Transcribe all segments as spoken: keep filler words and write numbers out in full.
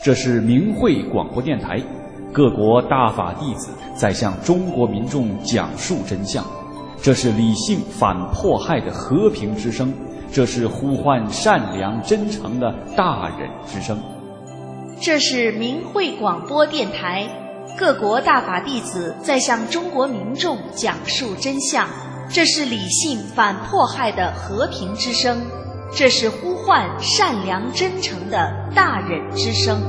这是明慧广播电台，各国大法弟子在向中国民众讲述真相。这是理性反迫害的和平之声，这是呼唤善良真诚的大忍之声。 这是明慧广播电台，各国大法弟子在向中国民众讲述真相。这是理性反迫害的和平之声，这是呼唤善良真诚的大忍之声。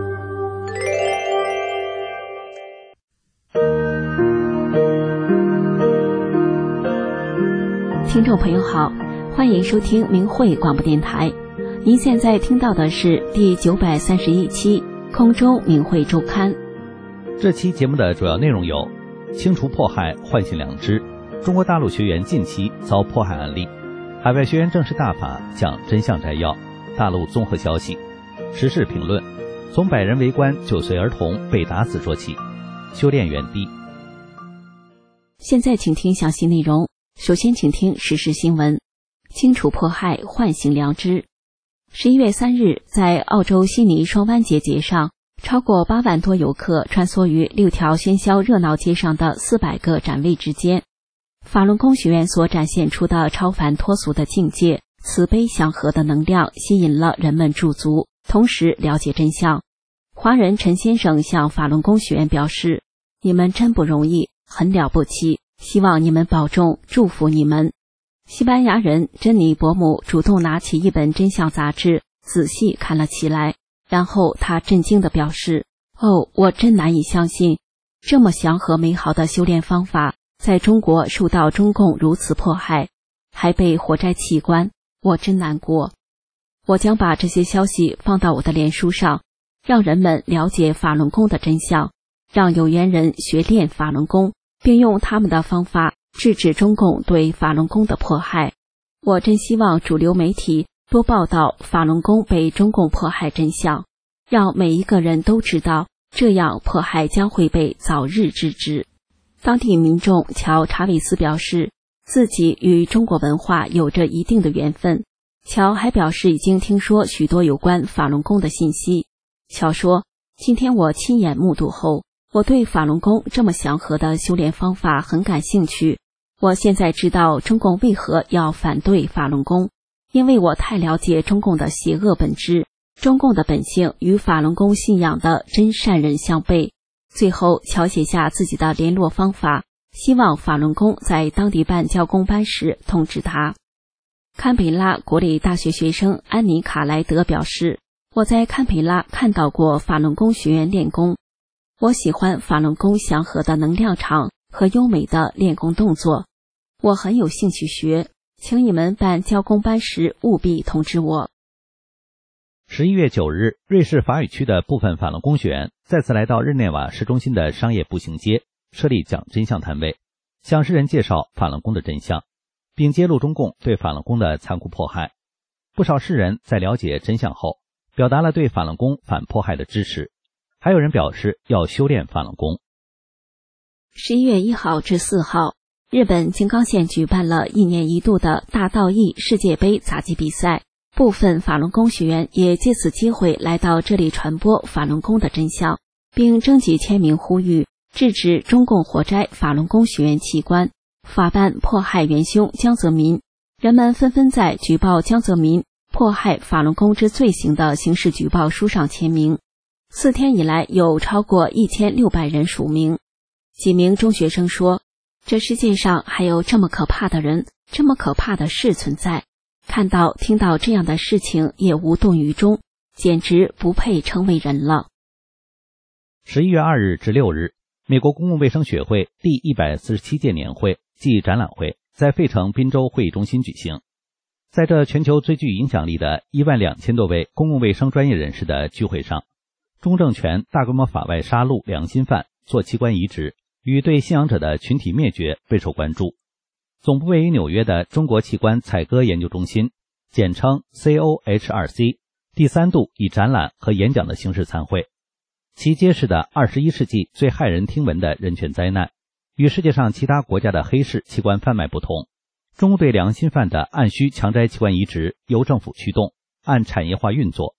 听众朋友好，欢迎收听明慧广播电台。您现在听到的是第九百三十一期空中明慧周刊。 这期节目的主要内容有：清除迫害，唤醒良知；中国大陆学员近期遭迫害案例；海外学员正式大法讲真相摘要；大陆综合消息；时事评论；从百人围观九岁儿童被打死说起；修炼园地。 现在请听详细内容。首先请听时事新闻。清除迫害，唤醒良知。十一月三日，在澳洲悉尼双湾节节上，超过八万多游客穿梭于六条喧嚣热闹街上的四百个展位之间。法轮功学院所展现出的超凡脱俗的境界，慈悲祥和的能量吸引了人们驻足，同时了解真相。华人陈先生向法轮功学院表示：你们真不容易，很了不起，希望你们保重，祝福你们。西班牙人珍妮伯母主动拿起一本真相杂志，仔细看了起来，然后她震惊地表示：哦，我真难以相信，这么祥和美好的修炼方法在中国受到中共如此迫害，还被活摘器官，我真难过。我将把这些消息放到我的脸书上，让人们了解法轮功的真相，让有缘人学练法轮功，并用他们的方法制止中共对法轮功的迫害。我真希望主流媒体多报道法轮功被中共迫害真相，让每一个人都知道，这样迫害将会被早日制止。当地民众乔·查韦斯表示，自己与中国文化有着一定的缘分。乔还表示已经听说许多有关法轮功的信息。乔说，今天我亲眼目睹后，我对法轮功这么祥和的修炼方法很感兴趣。我现在知道中共为何要反对法轮功，因为我太了解中共的邪恶本质，中共的本性与法轮功信仰的真善人相悖。最后，乔写下自己的联络方法，希望法轮功在当地办教功班时通知他。堪培拉国立大学学生安妮卡莱德表示，我在堪培拉看到过法轮功学员练功，我喜欢法轮功祥和的能量场和优美的练功动作，我很有兴趣学，请你们办教功班时务必通知我。 十一月九日，瑞士法语区的部分法轮功学员再次来到日内瓦市中心的商业步行街，设立讲真相摊位，向世人介绍法轮功的真相，并揭露中共对法轮功的残酷迫害。不少世人在了解真相后，表达了对法轮功反迫害的支持，还有人表示要修炼法轮功。 十一月一号至四号，日本静冈县举办了一年一度的大道义世界杯杂技比赛，部分法轮功学员也借此机会来到这里传播法轮功的真相，并征集签名呼吁制止中共活摘法轮功学员器官，法办迫害元凶江泽民。人们纷纷在举报江泽民迫害法轮功之罪行的刑事举报书上签名。四天以来，有超过一千六百人署名。几名中学生说，这世界上还有这么可怕的人，这么可怕的事存在，看到听到这样的事情也无动于衷，简直不配称为人了。 十一月二日至六日，美国公共卫生学会第一百四十七届年会暨展览会在费城宾州会议中心举行。在这全球最具影响力的一万两千多位公共卫生专业人士的聚会上，中政权大规模法外杀戮良心犯、做器官移植与对信仰者的群体灭绝备受关注。总部位于纽约的中国器官采割研究中心，简称 C O H R C， 第三度以展览和演讲的形式参会。其揭示的二十一世纪最骇人听闻的人权灾难，与世界上其他国家的黑市器官贩卖不同，中共对良心犯的按需强摘器官移植由政府驱动，按产业化运作，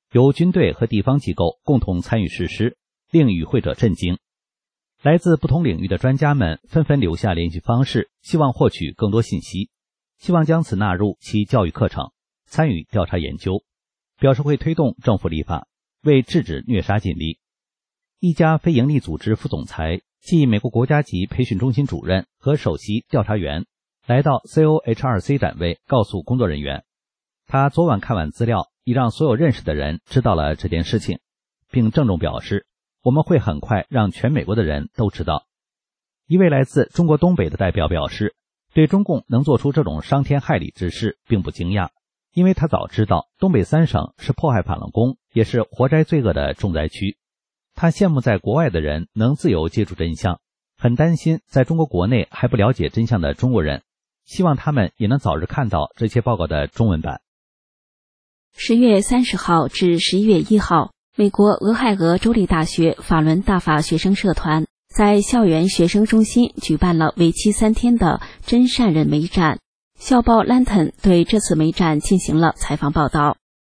由军队和地方机构共同参与实施，令与会者震惊。来自不同领域的专家们纷纷留下联系方式，希望获取更多信息，希望将此纳入其教育课程，参与调查研究，表示会推动政府立法，为制止虐杀尽力。一家非营利组织副总裁即美国国家级培训中心主任和首席调查员来到 C O H R C 展位，告诉工作人员，他昨晚看完资料，已让所有认识的人知道了这件事情，并郑重表示，我们会很快让全美国的人都知道。一位来自中国东北的代表表示，对中共能做出这种伤天害理之事并不惊讶，因为他早知道东北三省是迫害反乱工也是活摘罪恶的重灾区。他羡慕在国外的人能自由接触真相，很担心在中国国内还不了解真相的中国人，希望他们也能早日看到这些报告的中文版。 十月三十号至十一月一号，美国俄亥俄州立大学法伦大法学生社团在校园学生中心举办了为期三天的真善忍美展。校报 Lantern 对这次美展进行了采访报道。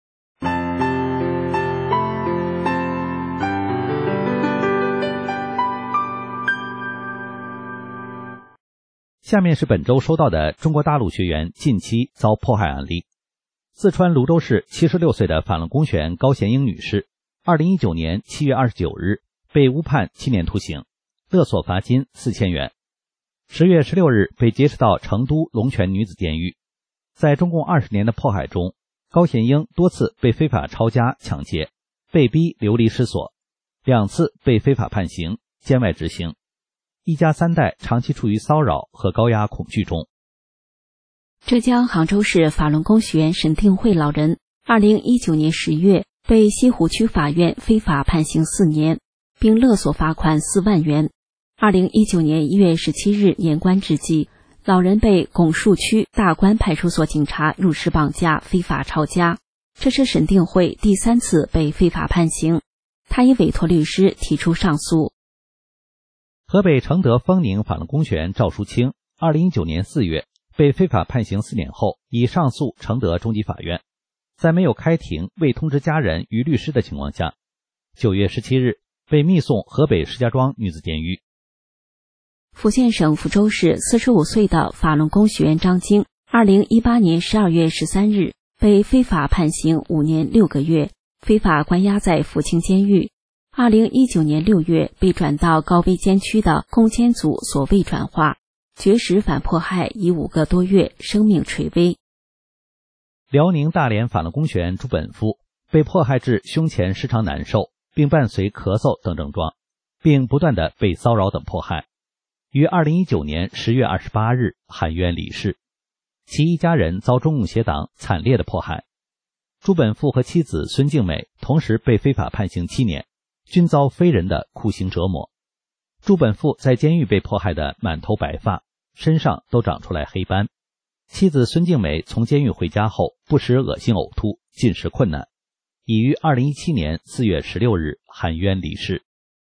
下面是本周收到的中国大陆学员近期遭迫害案例。四川泸州市七十六岁的反乱工学员高贤英女士，二零一九年七月二十九日被误判七年徒刑，勒索罚金四千元。十月十六日被劫持到成都龙泉女子监狱。在中共二十年的迫害中，高贤英多次被非法抄家抢劫，被逼流离失所，两次被非法判刑，监外执行。一家三代长期处于骚扰和高压恐惧中。 浙江杭州市法轮功学员沈定慧老人，二零一九年十月被西湖区法院非法判刑四年，并勒索罚款四万元。二零一九年一月十七日年关之际，老人被拱墅区大关派出所警察入室绑架，非法抄家。这是沈定慧第三次被非法判刑，他已委托律师提出上诉。 河北承德丰宁法轮功学员赵淑清，二零一九年四月被非法判刑四年后，已上诉承德中级法院，在没有开庭、未通知家人与律师的情况下，九月十七日被密送河北石家庄女子监狱。 福建省福州市四十五岁的法轮功学员张晶，二零一八年十二月十三日被非法判刑五年六个月，非法关押在福清监狱。二零一九年六月被转到高危监区的攻坚组所谓转化，绝食反迫害已五个多月，生命垂危。 辽宁大连法轮功学员朱本富被迫害至胸前时常难受，并伴随咳嗽等症状，并不断的被骚扰等迫害，于二零一九年十月二十八日含冤离世。其一家人遭中共邪党惨烈的迫害。朱本富和妻子孙静美同时被非法判刑七年，均遭非人的酷刑折磨。朱本富在监狱被迫害的满头白发，身上都长出来黑斑。妻子孙静美从监狱回家后，不时恶心呕吐，进食困难，已于二零一七年四月十六日含冤离世。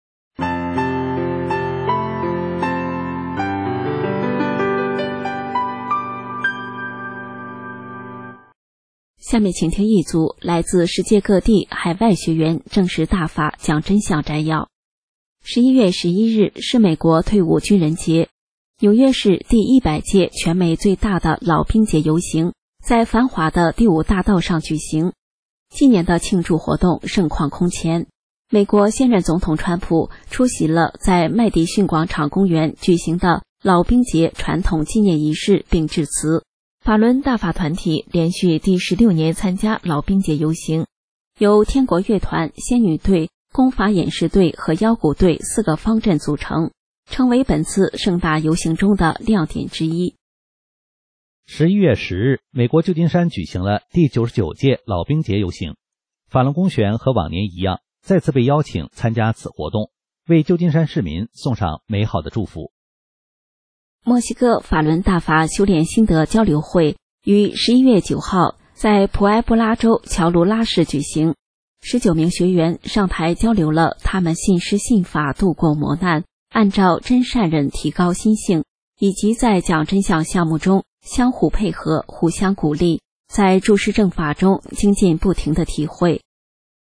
下面请听一组来自世界各地海外学员正式大法讲真相摘要。十一月十一日是美国退伍军人节，纽约市第一百届全美最大的老兵节游行在繁华的第五大道上举行。今年的庆祝活动盛况空前，美国现任总统川普出席了在麦迪逊广场公园举行的老兵节传统纪念仪式并致辞。法轮大法团体连续第十六年参加老兵节游行，由天国乐团、仙女队、功法演示队和腰鼓队四个方阵组成，成为本次盛大游行中的亮点之一。 十一月十日，美国旧金山举行了第九十九届老兵节游行，法轮功学员和往年一样，再次被邀请参加此活动，为旧金山市民送上美好的祝福。 墨西哥法轮大法修炼心得交流会于十一月九号在普埃布拉州乔卢拉市举行，十九名学员上台交流了他们信师信法度过磨难，按照真善忍提高心性，以及在讲真相项目中相互配合、互相鼓励，在注释正法中精进不停的体会。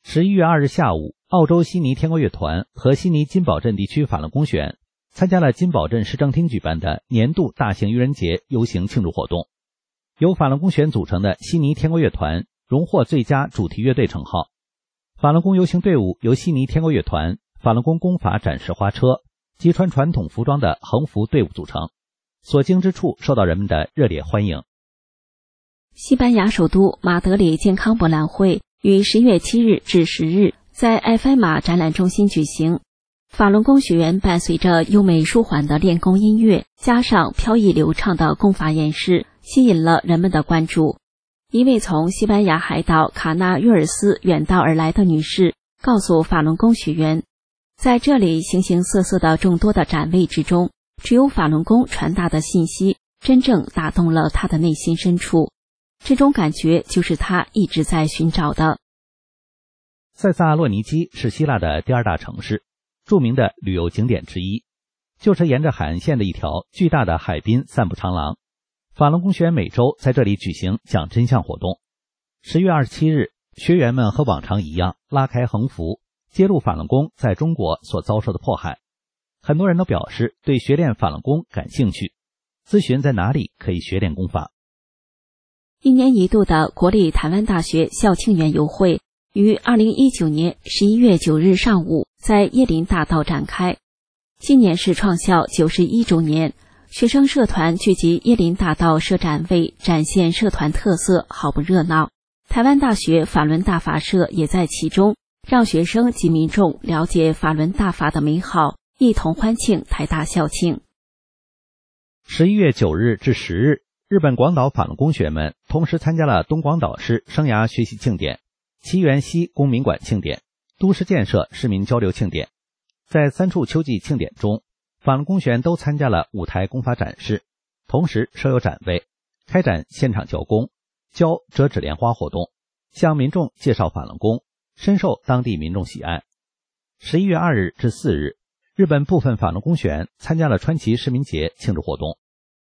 十一月二日下午，澳洲悉尼天国乐团和悉尼金宝镇地区法轮功学员参加了金宝镇市政厅举办的年度大型愚人节游行庆祝活动。由法轮功学员组成的悉尼天国乐团荣获最佳主题乐队称号。法轮功游行队伍由悉尼天国乐团、法轮功功法展示花车及穿传统服装的横幅队伍组成，所经之处受到人们的热烈欢迎。 西班牙首都马德里健康博览会于十月七日至十日在埃菲玛展览中心举行。法轮功学员伴随着优美舒缓的练功音乐，加上飘逸流畅的功法演示，吸引了人们的关注。一位从西班牙海岛卡纳约尔斯远道而来的女士告诉法轮功学员，在这里形形色色的众多的展位之中，只有法轮功传达的信息真正打动了她的内心深处。这种感觉就是她一直在寻找的。 塞萨洛尼基是希腊的第二大城市，著名的旅游景点之一，就是沿着海岸线的一条巨大的海滨散步长廊。法轮功学员每周在这里举行讲真相活动。十月二十七日，学员们和往常一样拉开横幅，揭露法轮功在中国所遭受的迫害。很多人都表示对学练法轮功感兴趣，咨询在哪里可以学练功法。 一年一度的国立台湾大学校庆园游会于二零一九年十一月九日上午在椰林大道展开。今年是创校九十一周年，学生社团聚集椰林大道设展位，展现社团特色，好不热闹。台湾大学法轮大法社也在其中，让学生及民众了解法轮大法的美好，一同欢庆台大校庆。 十一月九日至十日，日本广岛法轮功学员们同时参加了东广岛市生涯学习庆典、奇缘西公民馆庆典、都市建设市民交流庆典。在三处秋季庆典中，法轮功学员都参加了舞台功法展示，同时设有展位，开展现场教功、教折纸莲花活动，向民众介绍法轮功，深受当地民众喜爱。十一月二日至四日，日本部分法轮功学员参加了川崎市民节庆祝活动。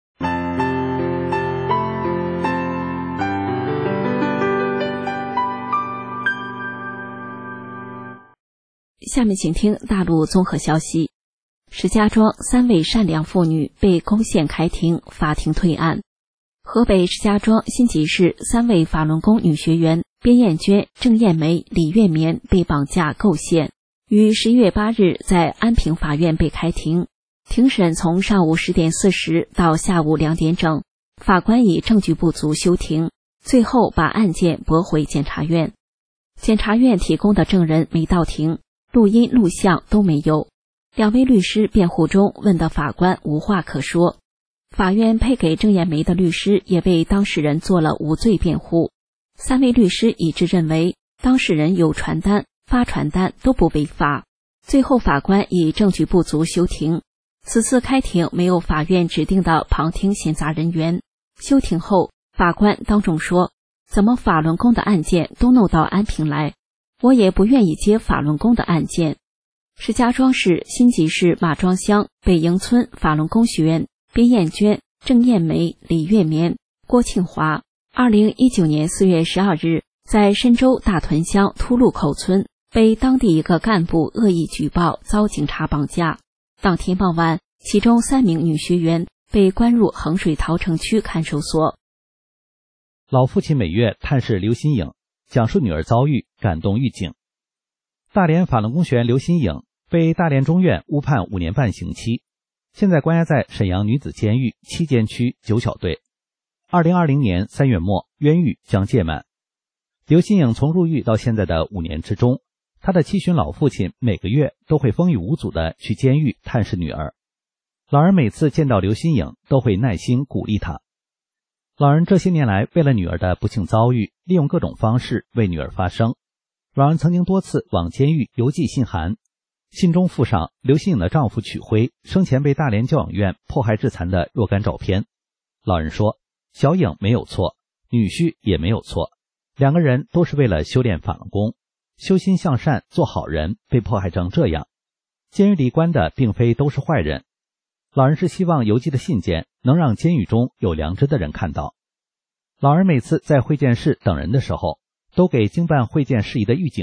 下面请听大陆综合消息。石家庄三位善良妇女被攻陷开庭，法庭退案。河北石家庄新集市三位法轮功女学员边艳娟、郑艳梅、李月棉被绑架构陷，于十一月八日在安平法院被开庭。庭审从上午十点四十到下午两点整，法官以证据不足休庭，最后把案件驳回检察院。检察院提供的证人没到庭，录音录像都没有。两位律师辩护中问的法官无话可说。法院配给郑艳梅的律师也为当事人做了无罪辩护。三位律师一致认为当事人有传单、发传单都不违法。最后法官以证据不足休庭。此次开庭没有法院指定的旁听闲杂人员。休庭后，法官当众说：怎么法轮功的案件都弄到安平来？我也不愿意接法轮功的案件。石家庄市新集市马庄乡北营村法轮功学员边艳娟、郑艳梅、李月棉、郭庆华，二零一九年四月十二日在深州大屯乡秃路口村被当地一个干部恶意举报，遭警察绑架。当天傍晚，其中三名女学员被关入衡水陶城区看守所。 老父亲每月探视刘新颖，讲述女儿遭遇，感动狱警。大连法轮功学员刘新颖被大连中院误判五年半刑期，现在关押在沈阳女子监狱七监区九小队。二零二零年三月末，冤狱将届满。刘新颖从入狱到现在的五年之中，他的七旬老父亲每个月都会风雨无阻地去监狱探视女儿。老人每次见到刘新颖都会耐心鼓励他。老人这些年来为了女儿的不幸遭遇，利用各种方式为女儿发声。老人曾经多次往监狱邮寄信函，信中附上刘新颖的丈夫曲辉生前被大连教养院迫害致残的若干照片。老人说，小颖没有错，女婿也没有错，两个人都是为了修炼法轮功，修心向善，做好人，被迫害成这样。监狱里关的并非都是坏人。老人是希望邮寄的信件能让监狱中有良知的人看到。老人每次在会见室等人的时候，都给经办会见事宜的狱警们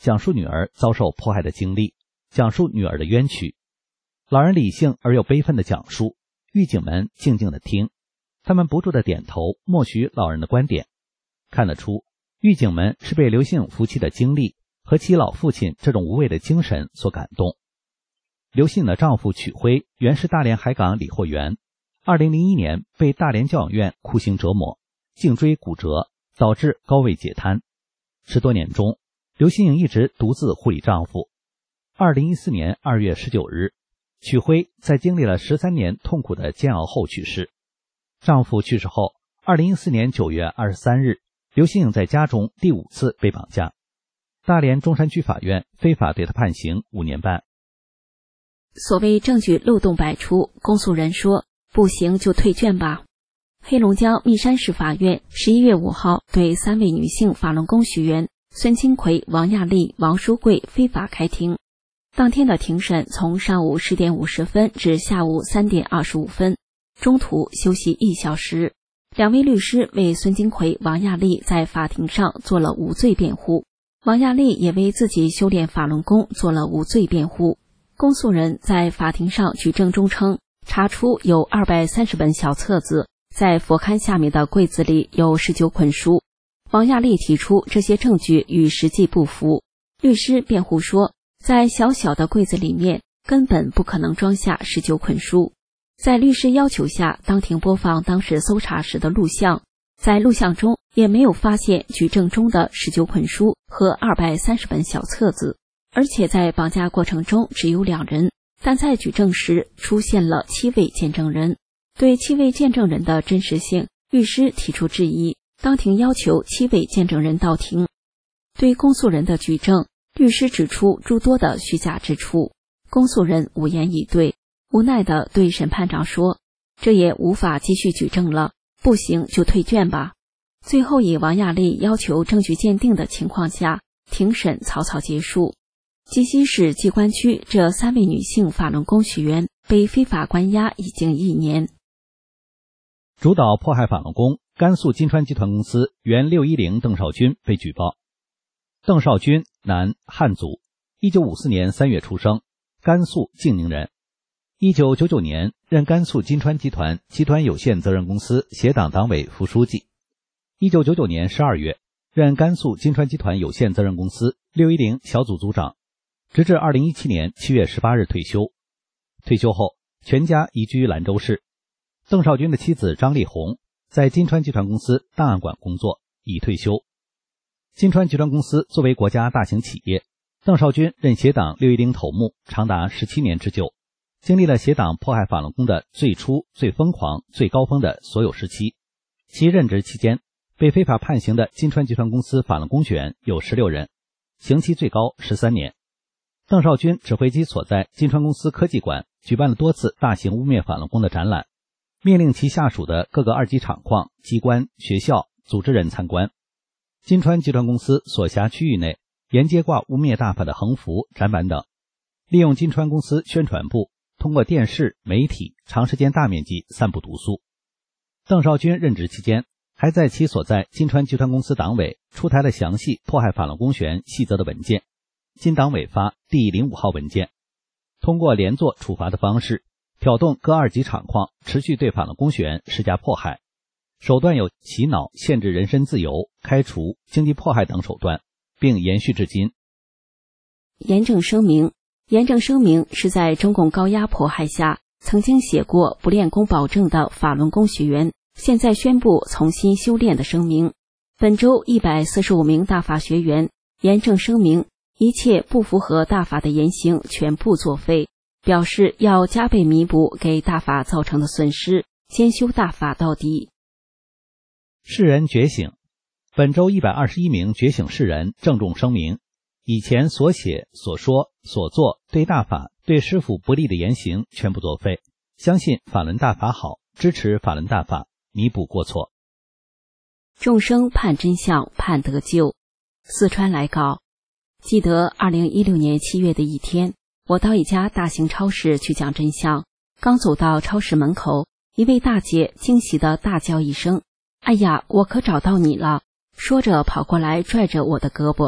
讲述女儿遭受迫害的经历，讲述女儿的冤屈。老人理性而又悲愤地讲述，狱警们静静地听，他们不住地点头，默许老人的观点。看得出，狱警们是被刘姓夫妻的经历和其老父亲这种无畏的精神所感动。刘姓的丈夫曲辉原是大连海港理货员，二零零一年被大连教养院酷刑折磨，颈椎骨折，导致高位截瘫。十多年中，刘姓一直独自护理丈夫。二零一四年二月十九日，曲辉在经历了十三年痛苦的煎熬后去世。丈夫去世后，二零一四年九月二十三日，刘姓在家中第五次被绑架。大连中山区法院非法对他判刑五年半。 所谓证据漏洞百出，公诉人说不行就退卷吧。黑龙江密山市法院十一月五号对三位女性法轮功学员孙金奎、王亚丽、王淑贵非法开庭。当天的庭审从上午十点五十分至下午三点二十五分，中途休息一小时。两位律师为孙金奎、王亚丽在法庭上做了无罪辩护，王亚丽也为自己修炼法轮功做了无罪辩护。公诉人在法庭上举证中称，查出有二百三十本小册子，在佛龛下面的柜子里有十九捆书。王亚丽提出这些证据与实际不符，律师辩护说，在小小的柜子里面根本不可能装下十九捆书。在律师要求下，当庭播放当时搜查时的录像，在录像中也没有发现举证中的十九捆书和二百三十本小册子，而且在绑架过程中只有两人，但在举证时出现了七位见证人。对七位见证人的真实性，律师提出质疑，当庭要求七位见证人到庭。对公诉人的举证，律师指出诸多的虚假之处，公诉人无言以对，无奈地对审判长说，这也无法继续举证了，不行就退卷吧。最后以王亚丽要求证据鉴定的情况下，庭审草草结束。鸡西市机关区这三位女性法轮功学员被非法关押已经一年。 主导迫害法轮功甘肃金川集团公司原六一零邓少军被举报。邓少军，男，汉族，一九五四年三月出生，甘肃静宁人。一九九九年任甘肃金川集团集团有限责任公司协党党委副书记。一九九九年十二月任甘肃金川集团有限责任公司六一零小组组长，直至二零一七年七月十八日退休。退休后，全家移居兰州市。邓少军的妻子张丽红在金川集团公司档案馆工作，已退休。金川集团公司作为国家大型企业，邓少军任协党六一零头目长达十七年之久，经历了协党迫害法轮功的最初、最疯狂、最高峰的所有时期。其任职期间，被非法判刑的金川集团公司法轮功学员有十六人，刑期最高十三年。邓少军指挥机所在金川公司科技馆举办了多次大型污蔑法轮功的展览，命令其下属的各个二级厂矿、机关、学校组织人参观。金川集团公司所辖区域内沿街挂污蔑大法的横幅、展板等，利用金川公司宣传部通过电视、媒体长时间大面积散布毒素。邓少军任职期间，还在其所在金川集团公司党委出台了详细迫害法轮功学员细则的文件，金党委发第零五号文件，通过连坐处罚的方式挑动各二级厂矿持续对法轮功学员施加迫害，手段有洗脑、限制人身自由、开除、经济迫害等手段，并延续至今。 严正声明，严正声明是在中共高压迫害下曾经写过不练功保证的法轮功学员，现在宣布重新修炼的声明。本周一百四十五名大法学员严正声明，一切不符合大法的言行全部作废，表示要加倍弥补给大法造成的损失，先修大法到底。 世人觉醒，本周一百二十一名觉醒世人郑重声明，以前所写、所说、所做对大法、对师父不利的言行全部作废，相信法轮大法好，支持法轮大法，弥补过错。 众生盼真相，盼得救。四川来稿，记得二零一六年七月的一天，我到一家大型超市去讲真相，刚走到超市门口，一位大姐惊喜地大叫一声，哎呀，我可找到你了，说着跑过来拽着我的胳膊。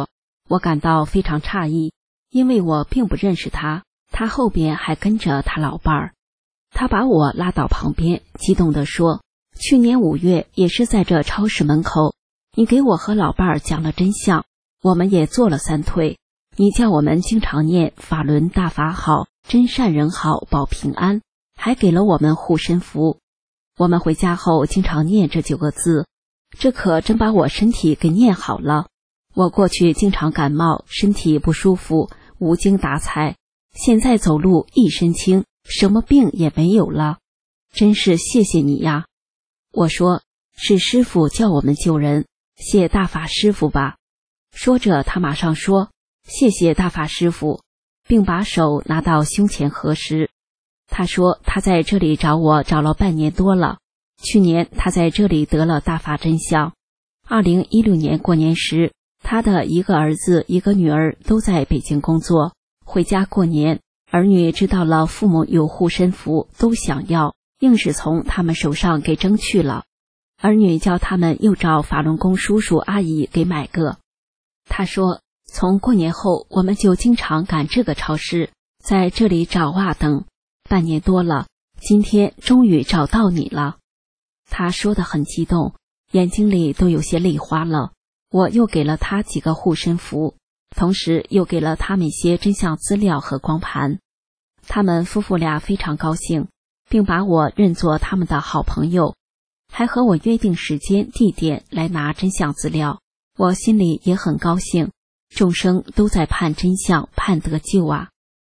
我感到非常诧异，因为我并不认识他，他后边还跟着他老伴儿。他把我拉到旁边，激动地说，去年五月也是在这超市门口，你给我和老伴儿讲了真相，我们也做了三退。你叫我们经常念法轮大法好，真善人好，保平安，还给了我们护身符。我们回家后经常念这九个字，这可真把我身体给念好了。我过去经常感冒，身体不舒服，无精打采，现在走路一身轻，什么病也没有了，真是谢谢你呀。我说，是师父叫我们救人，谢大法师父吧。说着他马上说，谢谢大法师父，并把手拿到胸前合十。他说他在这里找我找了半年多了，去年他在这里得了大法真相。二零一六年过年时，他的一个儿子一个女儿都在北京工作，回家过年，儿女知道了父母有护身符，都想要，硬是从他们手上给争去了。儿女叫他们又找法轮功叔叔阿姨给买个。他说，从过年后我们就经常赶这个超市，在这里找啊等，半年多了，今天终于找到你了。他说得很激动，眼睛里都有些泪花了。我又给了他几个护身符，同时又给了他们一些真相资料和光盘。他们夫妇俩非常高兴，并把我认作他们的好朋友，还和我约定时间地点来拿真相资料。我心里也很高兴，众生都在盼真相，盼得救啊。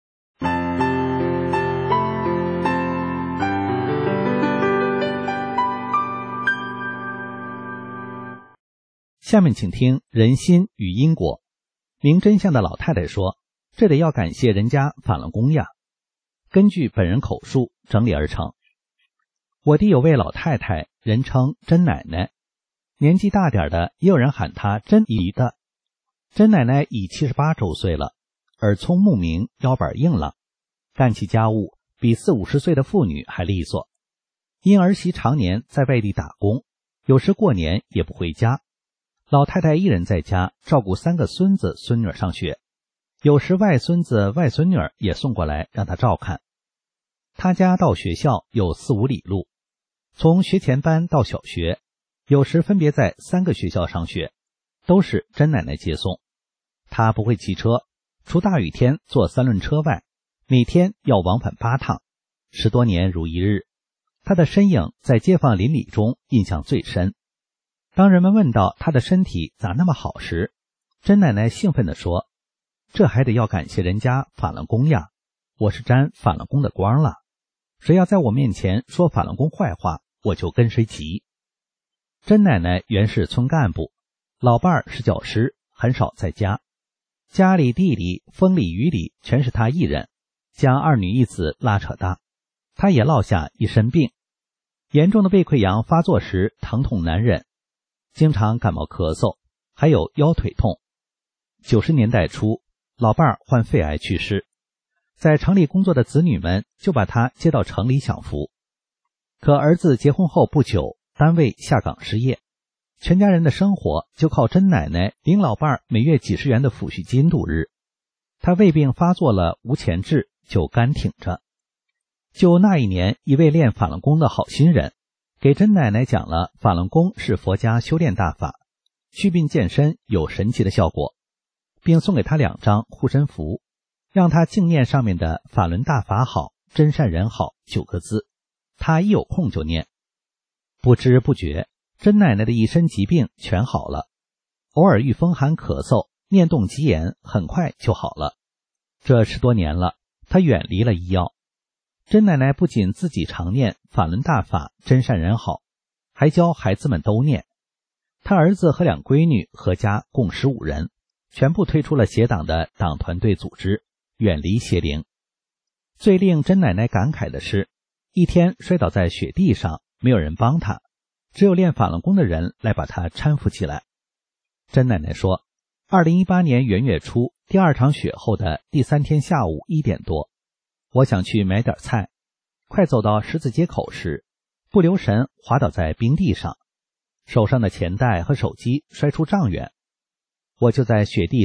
下面请听人心与因果。明真相的老太太说，这得要感谢人家法轮功呀。根据本人口述整理而成。我地有位老太太，人称甄奶奶，年纪大点的也有人喊她甄姨的。甄奶奶已七十八周岁了，耳聪目明，腰板硬朗，干起家务比四五十岁的妇女还利索。因儿媳常年在外地打工，有时过年也不回家，老太太一人在家照顾三个孙子孙女上学，有时外孙子外孙女也送过来让她照看。她家到学校有四五里路，从学前班到小学，有时分别在三个学校上学，都是甄奶奶接送。她不会骑车，除大雨天坐三轮车外，每天要往返八趟，十多年如一日。她的身影在街坊邻里中印象最深。当人们问到她的身体咋那么好时，甄奶奶兴奋地说，这还得要感谢人家法轮功呀，我是沾法轮功的光了，谁要在我面前说法轮功坏话，我就跟谁急。甄奶奶原是村干部，老伴儿是教师，很少在家，家里地里风里雨里全是她一人，将二女一子拉扯大，她也落下一身病，严重的胃溃疡发作时疼痛难忍，经常感冒咳嗽，还有腰腿痛。九十年代初，老伴儿患肺癌去世，在城里工作的子女们就把他接到城里享福。可儿子结婚后不久，单位下岗失业，全家人的生活就靠甄奶奶领老伴儿每月几十元的抚恤金度日。他胃病发作了，无钱治，就干挺着。就那一年，一位练法轮功的好心人给甄奶奶讲了法轮功是佛家修炼大法，祛病健身有神奇的效果，并送给她两张护身符，让她静念上面的法轮大法好，真善人好九个字，她一有空就念。不知不觉，甄奶奶的一身疾病全好了，偶尔遇风寒咳嗽，念动疾言很快就好了。这十多年了，她远离了医药。甄奶奶不仅自己常念法轮大法真善人好，还教孩子们都念。她儿子和两闺女合家共十五人，全部退出了邪党的党团队组织，远离邪灵。最令甄奶奶感慨的是，一天摔倒在雪地上，没有人帮她，只有练法轮功的人来把她搀扶起来。甄奶奶说，二零一八年元月初，第二场雪后的第三天下午一点多，我想去买点菜，快走到十字街口时，不留神滑倒在冰地上，手上的钱袋和手机摔出丈远。我就在雪地上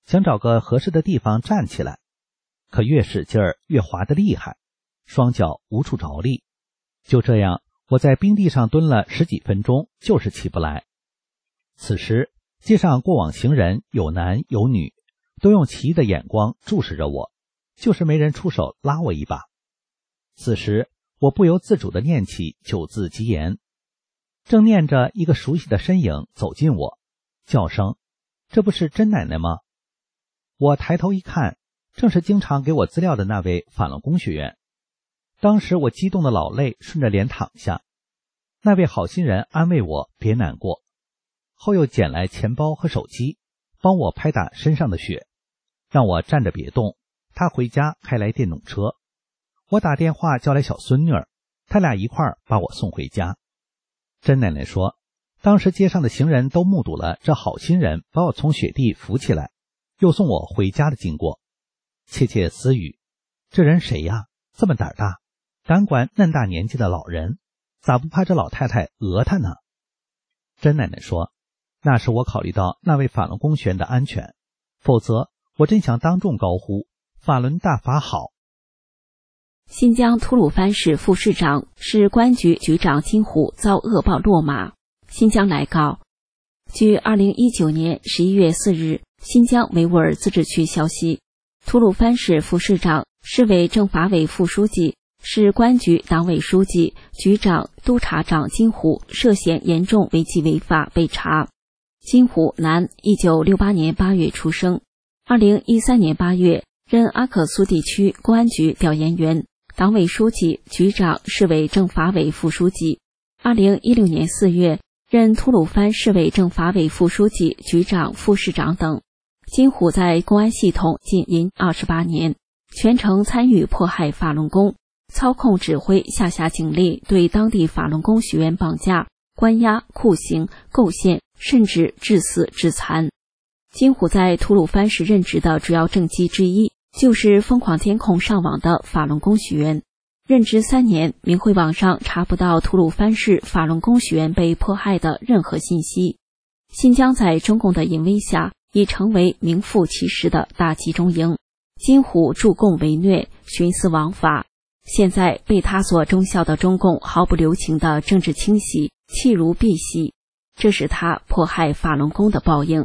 想找个合适的地方站起来，可越使劲儿越滑得厉害，双脚无处着力。就这样，我在冰地上蹲了十几分钟，就是起不来。此时，街上过往行人有男有女，都用奇异的眼光注视着我，就是没人出手拉我一把。此时，我不由自主地念起九字吉言，正念着，一个熟悉的身影走近我，叫声：“这不是甄奶奶吗？”我抬头一看，正是经常给我资料的那位法轮功学员。当时我激动的老泪顺着脸淌下，那位好心人安慰我别难过，后又捡来钱包和手机，帮我拍打身上的血，让我站着别动，他回家开来电动车。我打电话叫来小孙女儿，他俩一块儿把我送回家。甄奶奶说，当时街上的行人都目睹了这好心人把我从雪地扶起来，又送我回家的经过，窃窃私语：这人谁呀？这么胆大，敢管嫩大年纪的老人，咋不怕这老太太讹他呢？甄奶奶说，那是我考虑到那位法轮功学员的安全，否则我真想当众高呼法轮大法好。 新疆吐鲁番市副市长、市公安局局长金虎遭恶报落马。新疆来告，据二零一九年十一月四日新疆维吾尔自治区消息，吐鲁番市副市长、市委政法委副书记、市公安局党委书记、局长、督察长金虎涉嫌严重违纪违法被查。金虎，男，一九六八年八月出生，二零一三年八月任阿克苏地区公安局调研员、党委书记、局长、市委政法委副书记。二零一六年四月任吐鲁番市委政法委副书记、局长、副市长等。金虎在公安系统经营二十八年，全程参与迫害法轮功，操控指挥下辖警力对当地法轮功学员绑架、关押、酷刑、构陷，甚至致死致残。金虎在吐鲁番市任职的主要政绩之一，就是疯狂监控上网的法轮功学员。任职三年，明慧网上查不到吐鲁番市法轮功学员被迫害的任何信息。新疆在中共的淫威下，已成为名副其实的大集中营。金虎助共为虐，徇私枉法，现在被他所忠孝的中共毫不留情的政治清洗，弃如敝屣，这是他迫害法轮功的报应。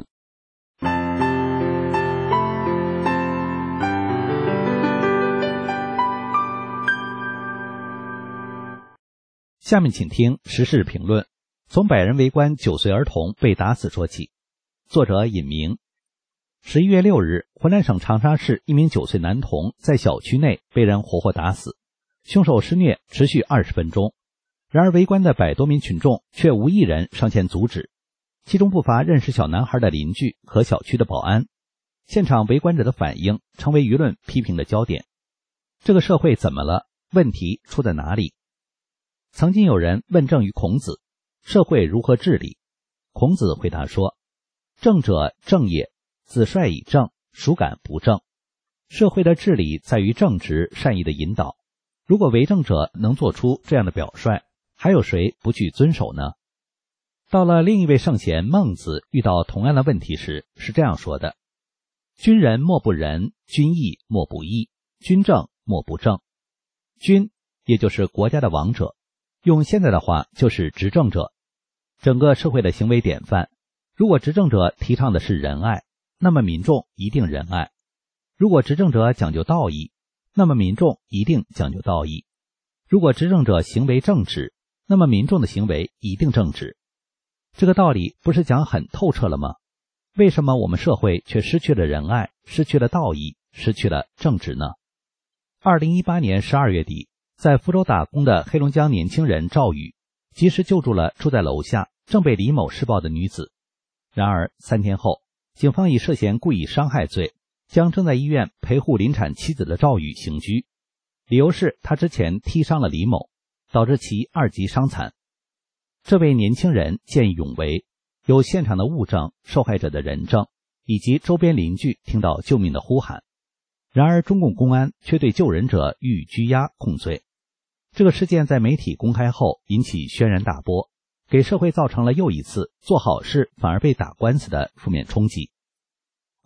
下面请听时事评论，从百人围观九岁儿童被打死说起。作者尹明。十一月六日，湖南省长沙市一名九岁男童在小区内被人活活打死，凶手施虐持续二十分钟。然而围观的百多名群众却无一人上前阻止，其中不乏认识小男孩的邻居和小区的保安。现场围观者的反应成为舆论批评的焦点。这个社会怎么了？问题出在哪里？曾经有人问政于孔子，社会如何治理？孔子回答说，政者正也，子帅以正，孰敢不正？社会的治理在于正直善意的引导，如果为政者能做出这样的表率，还有谁不去遵守呢？到了另一位圣贤孟子遇到同样的问题时是这样说的，君仁莫不仁，君义莫不义，君正莫不正。君也就是国家的王者，用现在的话就是执政者。整个社会的行为典范，如果执政者提倡的是仁爱，那么民众一定仁爱；如果执政者讲究道义，那么民众一定讲究道义；如果执政者行为正直，那么民众的行为一定正直。这个道理不是讲很透彻了吗？为什么我们社会却失去了仁爱，失去了道义，失去了正直呢？二零一八年十二月底，在福州打工的黑龙江年轻人赵宇及时救助了住在楼下正被李某施暴的女子。然而三天后，警方以涉嫌故意伤害罪将正在医院陪护临产妻子的赵宇刑拘，理由是他之前踢伤了李某，导致其二级伤残。这位年轻人见义勇为，有现场的物证、受害者的人证以及周边邻居听到救命的呼喊。然而中共公安却对救人者予以拘押控罪。这个事件在媒体公开后引起轩然大波，给社会造成了又一次做好事反而被打官司的负面冲击。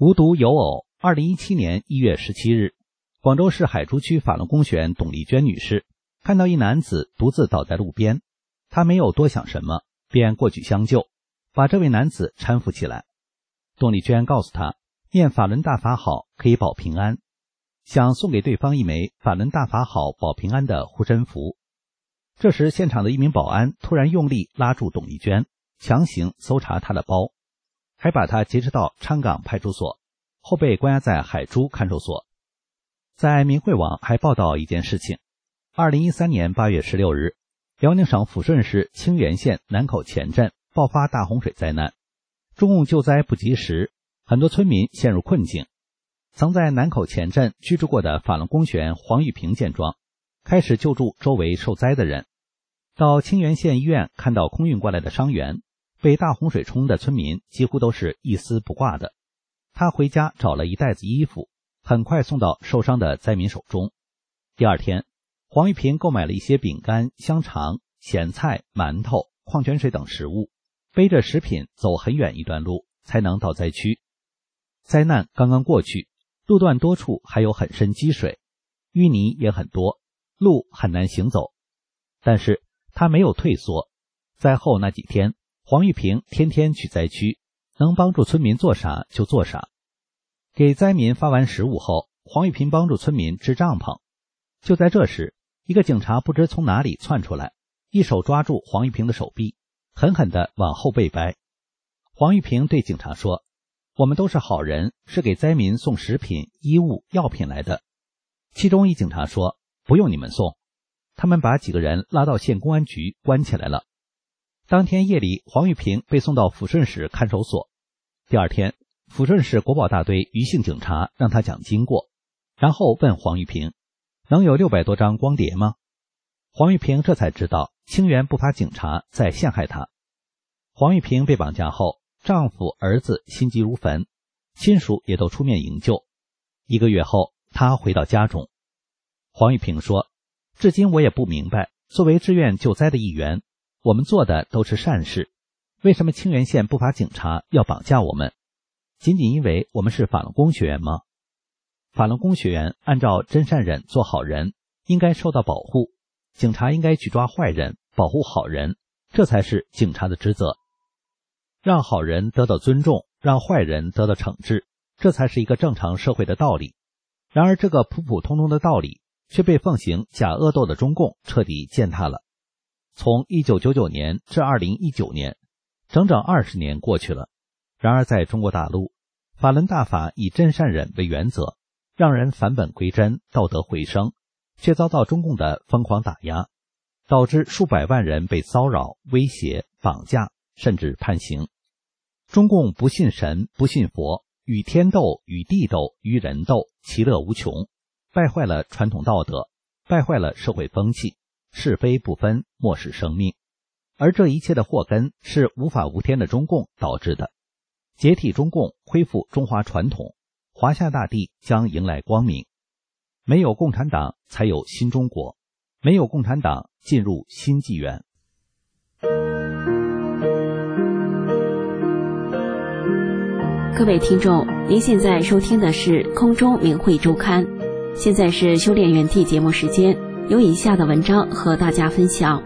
无独有偶，二零一七年一月十七日，广州市海珠区法轮功学员董丽娟女士看到一男子独自倒在路边，她没有多想什么，便过去相救，把这位男子搀扶起来。董丽娟告诉他，念法轮大法好可以保平安，想送给对方一枚法轮大法好保平安的护身符。这时现场的一名保安突然用力拉住董丽娟，强行搜查她的包，还把她劫持到昌岗派出所，后被关押在海珠看守所。在民汇网还报道一件事情，二零一三年八月十六日，辽宁省抚顺市清源县南口前镇爆发大洪水灾难，中共救灾不及时，很多村民陷入困境。曾在南口前镇居住过的法轮功学员黄玉平见状，开始救助周围受灾的人。到清源县医院看到空运过来的伤员，被大洪水冲的村民几乎都是一丝不挂的。他回家找了一袋子衣服，很快送到受伤的灾民手中。第二天，黄玉平购买了一些饼干、香肠、咸菜、馒头、矿泉水等食物，背着食品走很远一段路才能到灾区。灾难刚刚过去，路段多处还有很深积水，淤泥也很多，路很难行走。但是他没有退缩，在后那几天，黄玉平天天去灾区，能帮助村民做啥就做啥。给灾民发完食物后，黄玉平帮助村民支帐篷。就在这时，一个警察不知从哪里窜出来，一手抓住黄玉平的手臂，狠狠地往后背掰。黄玉平对警察说，我们都是好人，是给灾民送食品、衣物、药品来的。其中一警察说，不用你们送。他们把几个人拉到县公安局关起来了。当天夜里，黄玉平被送到抚顺市看守所。第二天，抚顺市国保大队余姓警察让他讲经过，然后问黄玉平，能有六百多张光碟吗？黄玉平这才知道清源不法警察在陷害他。黄玉平被绑架后，丈夫、儿子心急如焚，亲属也都出面营救。一个月后，他回到家中。黄玉平说，至今我也不明白，作为志愿救灾的一员，我们做的都是善事，为什么清源县不法警察要绑架我们？仅仅因为我们是法轮功学员吗？法轮功学员按照真善忍做好人，应该受到保护，警察应该去抓坏人，保护好人，这才是警察的职责。让好人得到尊重，让坏人得到惩治，这才是一个正常社会的道理。然而这个普普通通的道理却被奉行假恶斗的中共彻底践踏了。从一九九九年至二零一九年，整整二十年过去了。然而在中国大陆，法轮大法以真善忍为原则，让人返本归真，道德回升，却遭到中共的疯狂打压，导致数百万人被骚扰、威胁、绑架，甚至判刑。中共不信神，不信佛，与天斗，与地斗，与人斗，其乐无穷，败坏了传统道德，败坏了社会风气，是非不分，漠视生命。而这一切的祸根是无法无天的中共导致的。解体中共，恢复中华传统，华夏大地将迎来光明。没有共产党，才有新中国；没有共产党，进入新纪元。 各位听众，您现在收听的是空中明慧周刊，现在是修炼园地节目时间，有以下的文章和大家分享。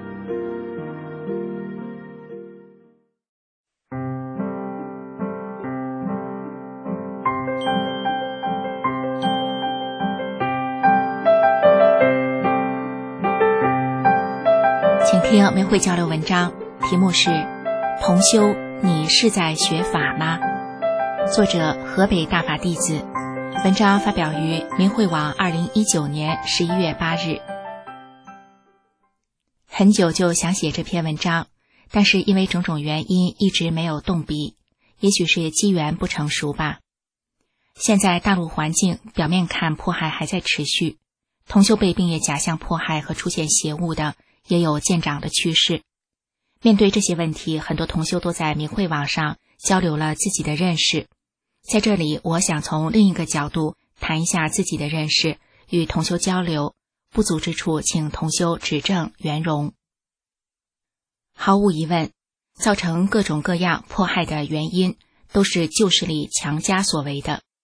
请听明慧交流文章，题目是同修，你是在学法吗？作者河北大法弟子，文章发表于明慧网二零一九年十一月八日。很久就想写这篇文章，但是因为种种原因一直没有动笔，也许是机缘不成熟吧。现在大陆环境表面看迫害还在持续，同修被并业假象迫害和出现邪物的也有见长的趋势。面对这些问题，很多同修都在明慧网上交流了自己的认识。在这里，我想从另一个角度谈一下自己的认识，与同修交流，不足之处请同修指正圆融。毫无疑问，造成各种各样迫害的原因都是旧势力强加所为的。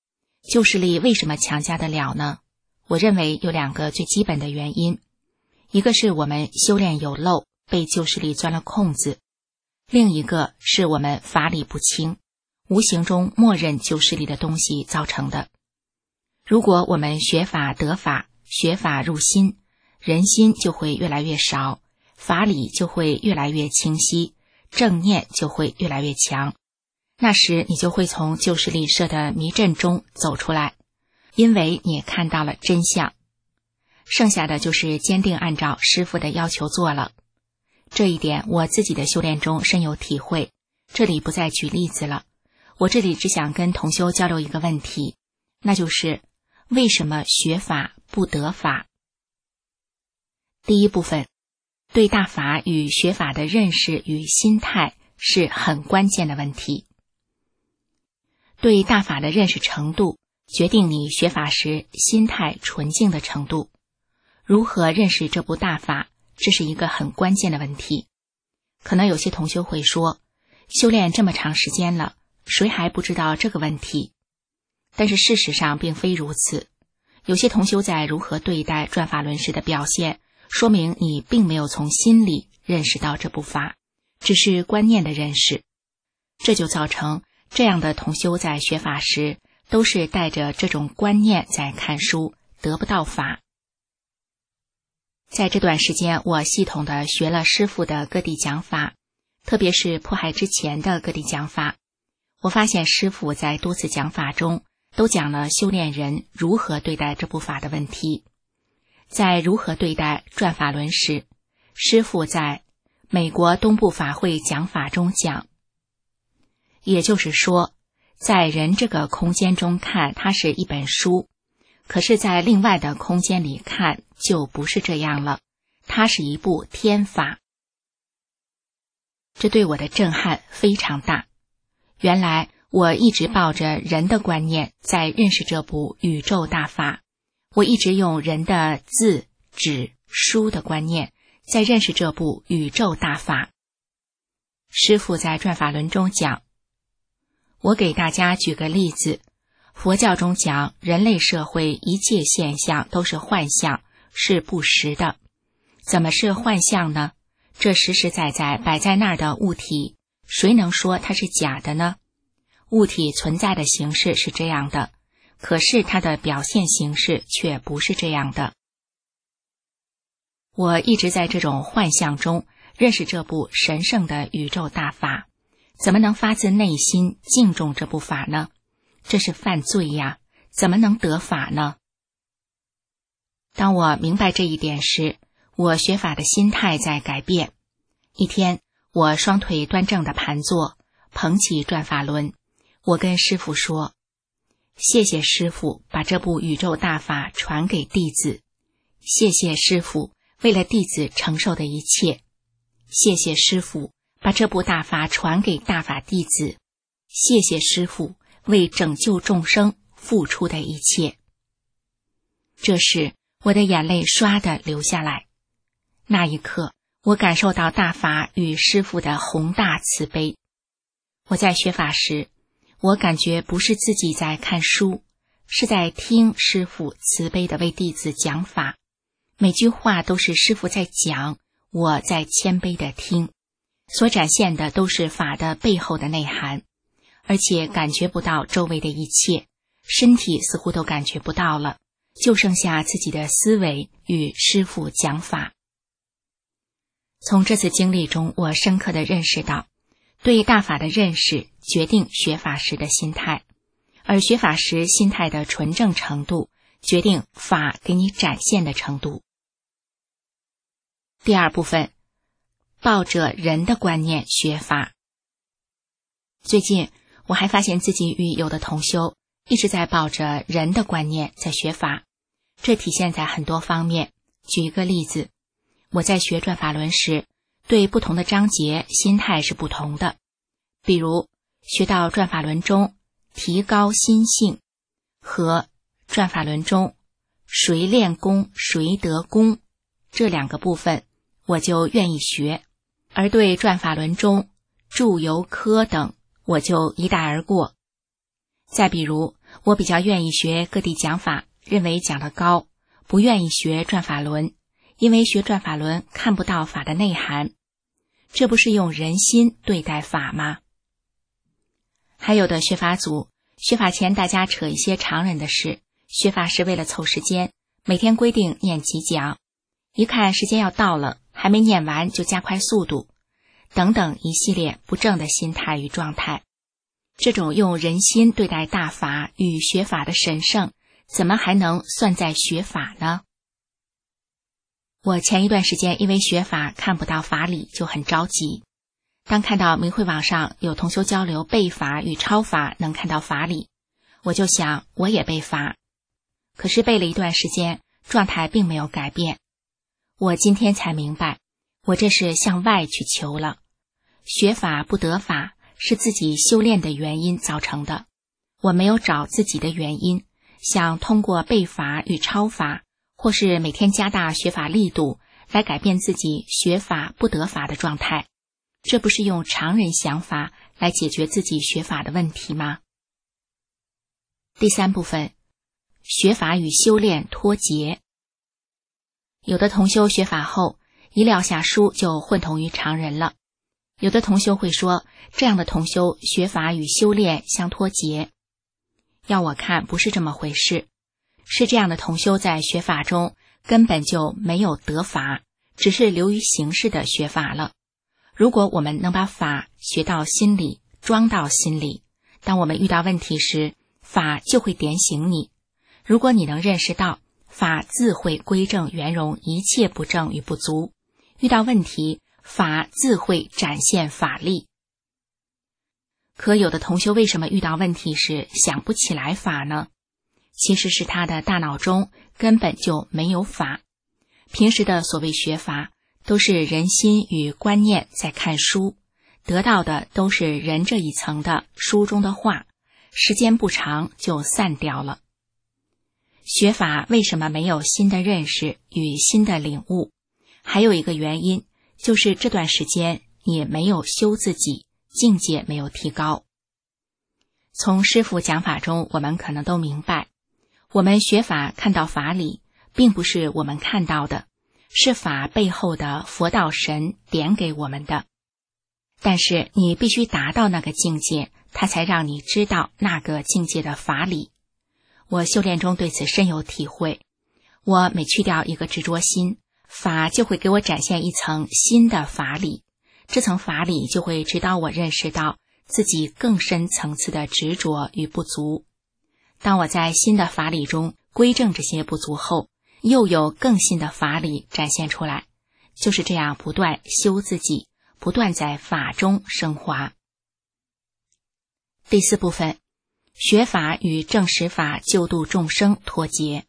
旧势力为什么强加得了呢？我认为有两个最基本的原因，一个是我们修炼有漏，被旧势力钻了空子，另一个是我们法理不清，无形中默认旧势力的东西造成的。如果我们学法得法，学法入心，人心就会越来越少，法理就会越来越清晰，正念就会越来越强。那时你就会从旧势力设的迷阵中走出来，因为你看到了真相。剩下的就是坚定按照师父的要求做了。这一点我自己的修炼中深有体会，这里不再举例子了。我这里只想跟同修交流一个问题，那就是为什么学法不得法？第一部分，对大法与学法的认识与心态是很关键的问题。对大法的认识程度，决定你学法时心态纯净的程度。如何认识这部大法，这是一个很关键的问题。可能有些同修会说，修炼这么长时间了，谁还不知道这个问题？但是事实上并非如此。有些同修在如何对待转法轮时的表现，说明你并没有从心里认识到这部法，只是观念的认识。这就造成这样的同修在学法时，都是带着这种观念在看书，得不到法。在这段时间，我系统地学了师父的各地讲法，特别是迫害之前的各地讲法。我发现师父在多次讲法中都讲了修炼人如何对待这部法的问题。在如何对待转法轮时，师父在美国东部法会讲法中讲，也就是说，在人这个空间中看，它是一本书，可是在另外的空间里看就不是这样了，它是一部天法。这对我的震撼非常大。原来我一直抱着人的观念在认识这部宇宙大法，我一直用人的字、纸、书的观念在认识这部宇宙大法。师父在转法轮中讲，我给大家举个例子，佛教中讲人类社会一切现象都是幻象，是不实的。怎么是幻象呢？这实实在在摆在那儿的物体，谁能说它是假的呢？物体存在的形式是这样的，可是它的表现形式却不是这样的。我一直在这种幻象中认识这部神圣的宇宙大法，怎么能发自内心敬重这部法呢？这是犯罪呀，怎么能得法呢？当我明白这一点时，我学法的心态在改变。一天，我双腿端正的盘坐，捧起转法轮，我跟师父说，谢谢师父把这部宇宙大法传给弟子，谢谢师父为了弟子承受的一切，谢谢师父把这部大法传给大法弟子，谢谢师父为拯救众生付出的一切。这时我的眼泪唰地流下来。那一刻，我感受到大法与师父的宏大慈悲。我在学法时，我感觉不是自己在看书，是在听师父慈悲地为弟子讲法。每句话都是师父在讲，我在谦卑地听，所展现的都是法的背后的内涵，而且感觉不到周围的一切，身体似乎都感觉不到了，就剩下自己的思维与师父讲法。从这次经历中，我深刻地认识到，对大法的认识决定学法时的心态，而学法时心态的纯正程度决定法给你展现的程度。第二部分，抱着人的观念学法。最近我还发现自己与有的同修一直在抱着人的观念在学法，这体现在很多方面。举一个例子，我在学转法轮时，对不同的章节心态是不同的。比如学到转法轮中提高心性和转法轮中谁练功谁得功这两个部分，我就愿意学，而对转法轮中住由科等，我就一带而过。再比如我比较愿意学各地讲法，认为讲得高，不愿意学转法轮，因为学转法轮看不到法的内涵。这不是用人心对待法吗？还有的学法组，学法前大家扯一些常人的事，学法是为了凑时间，每天规定念几讲，一看时间要到了，还没念完就加快速度，等等一系列不正的心态与状态。这种用人心对待大法与学法的神圣，怎么还能算在学法呢？我前一段时间因为学法看不到法理就很着急，当看到明慧网上有同修交流背法与抄法能看到法理，我就想我也背法。可是背了一段时间，状态并没有改变。我今天才明白，我这是向外去求了。学法不得法是自己修炼的原因造成的，我没有找自己的原因，想通过背法与抄法，或是每天加大学法力度来改变自己学法不得法的状态。这不是用常人想法来解决自己学法的问题吗？第三部分，学法与修炼脱节。有的同修学法后，一撂下书就混同于常人了。有的同修会说，这样的同修学法与修炼相脱节。要我看，不是这么回事，是这样的同修在学法中根本就没有得法，只是流于形式的学法了。如果我们能把法学到心里，装到心里，当我们遇到问题时，法就会点醒你。如果你能认识到法自会归正圆融一切不正与不足，遇到问题，法自会展现法力。可有的同修为什么遇到问题时想不起来法呢？其实是他的大脑中根本就没有法。平时的所谓学法，都是人心与观念在看书，得到的都是人这一层的书中的话，时间不长就散掉了。学法为什么没有新的认识与新的领悟？还有一个原因，就是这段时间你没有修自己，境界没有提高。从师父讲法中，我们可能都明白，我们学法看到法理，并不是我们看到的，是法背后的佛道神点给我们的。但是你必须达到那个境界，它才让你知道那个境界的法理。我修炼中对此深有体会，我每去掉一个执着心，法就会给我展现一层新的法理，这层法理就会指导我认识到自己更深层次的执着与不足。当我在新的法理中归正这些不足后，又有更新的法理展现出来，就是这样不断修自己，不断在法中升华。第四部分，学法与正实法救度众生脱节。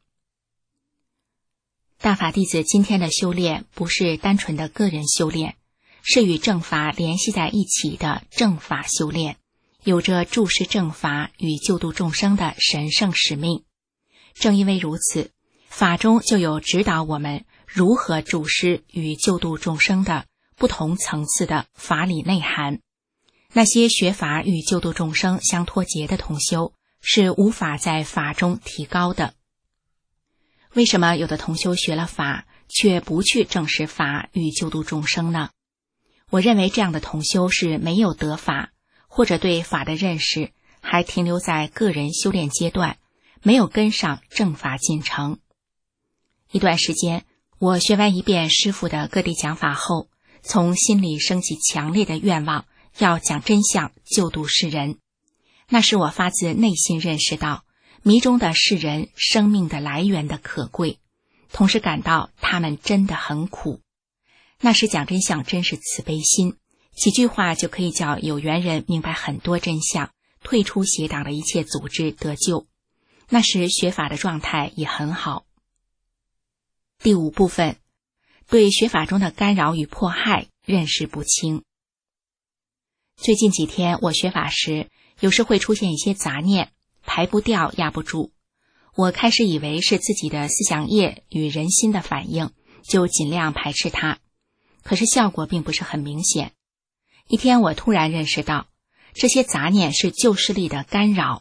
大法弟子今天的修炼不是单纯的个人修炼，是与正法联系在一起的正法修炼，有着注释正法与救度众生的神圣使命。正因为如此，法中就有指导我们如何注释与救度众生的不同层次的法理内涵。那些学法与救度众生相脱节的同修，是无法在法中提高的。为什么有的同修学了法，却不去证实法与救度众生呢？我认为这样的同修是没有得法，或者对法的认识还停留在个人修炼阶段，没有跟上正法进程。一段时间，我学完一遍师父的各地讲法后，从心里升起强烈的愿望，要讲真相，救度世人。那时我发自内心认识到迷中的世人生命的来源的可贵，同时感到他们真的很苦。那时讲真相真是慈悲心，几句话就可以叫有缘人明白很多真相，退出邪党的一切组织得救。那时学法的状态也很好。第五部分，对学法中的干扰与迫害认识不清。最近几天我学法时，有时会出现一些杂念，排不掉，压不住。我开始以为是自己的思想业与人心的反应，就尽量排斥它。可是效果并不是很明显。一天我突然认识到，这些杂念是旧势力的干扰，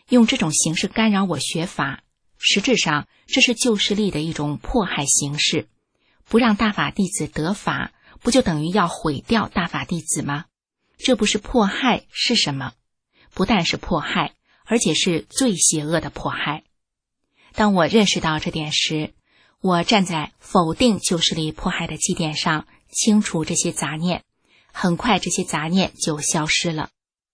用这种形式干扰我学法，实质上这是旧势力的一种迫害形式。不让大法弟子得法，不就等于要毁掉大法弟子吗？这不是迫害是什么？不但是迫害，而且是最邪恶的迫害。当我认识到这点时，我站在否定旧势力迫害的基点上，清除这些杂念，很快这些杂念就消失了。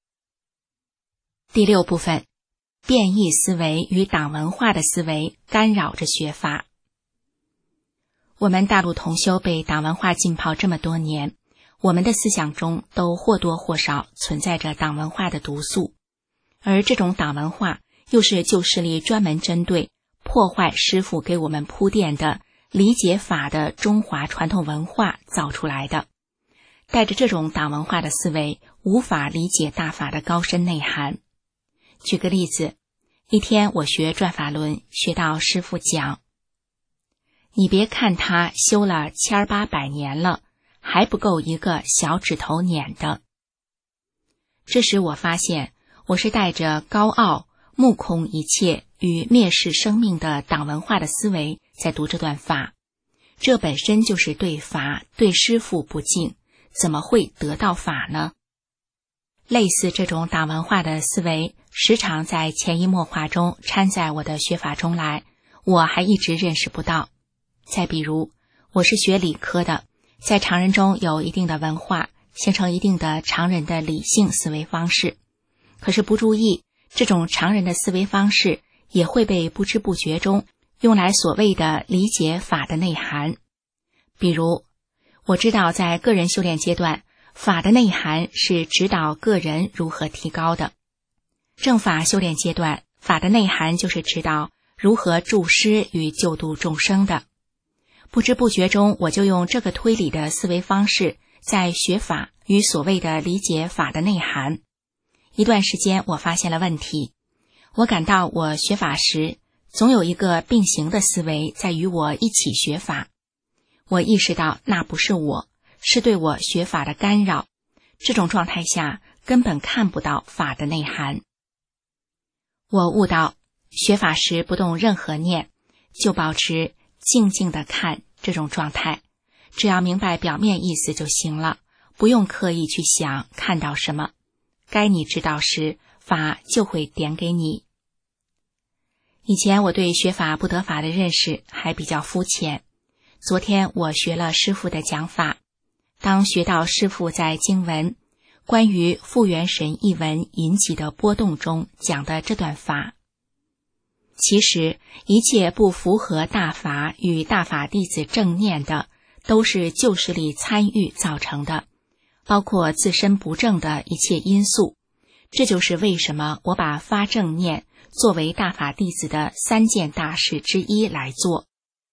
第六部分，变异思维与党文化的思维干扰着学法。我们大陆同修被党文化浸泡这么多年，我们的思想中都或多或少存在着党文化的毒素，而这种党文化又是旧势力专门针对破坏师父给我们铺垫的理解法的中华传统文化造出来的。带着这种党文化的思维，无法理解大法的高深内涵。举个例子，一天我学转法轮，学到师父讲，你别看他修了千八百年了，还不够一个小指头捻的。这时我发现，我是带着高傲、目空一切与蔑视生命的党文化的思维在读这段法，这本身就是对法、对师父不敬，怎么会得到法呢？类似这种党文化的思维，时常在潜移默化中掺在我的学法中来，我还一直认识不到。再比如，我是学理科的，在常人中有一定的文化，形成一定的常人的理性思维方式。可是不注意，这种常人的思维方式也会被不知不觉中用来所谓的理解法的内涵。比如，我知道在个人修炼阶段，法的内涵是指导个人如何提高的。正法修炼阶段，法的内涵就是指导如何助师与救度众生的。不知不觉中，我就用这个推理的思维方式在学法与所谓的理解法的内涵。一段时间我发现了问题，我感到我学法时总有一个并行的思维在与我一起学法。我意识到那不是我，是对我学法的干扰。这种状态下根本看不到法的内涵。我悟到，学法时不动任何念，就保持静静地看这种状态，只要明白表面意思就行了，不用刻意去想看到什么。该你知道时，法就会点给你。以前我对学法不得法的认识还比较肤浅。昨天我学了师父的讲法，当学到师父在经文关于复元神一文引起的波动中讲的这段法，其实一切不符合大法与大法弟子正念的，都是旧势力参与造成的，包括自身不正的一切因素。这就是为什么我把发正念作为大法弟子的三件大事之一来做。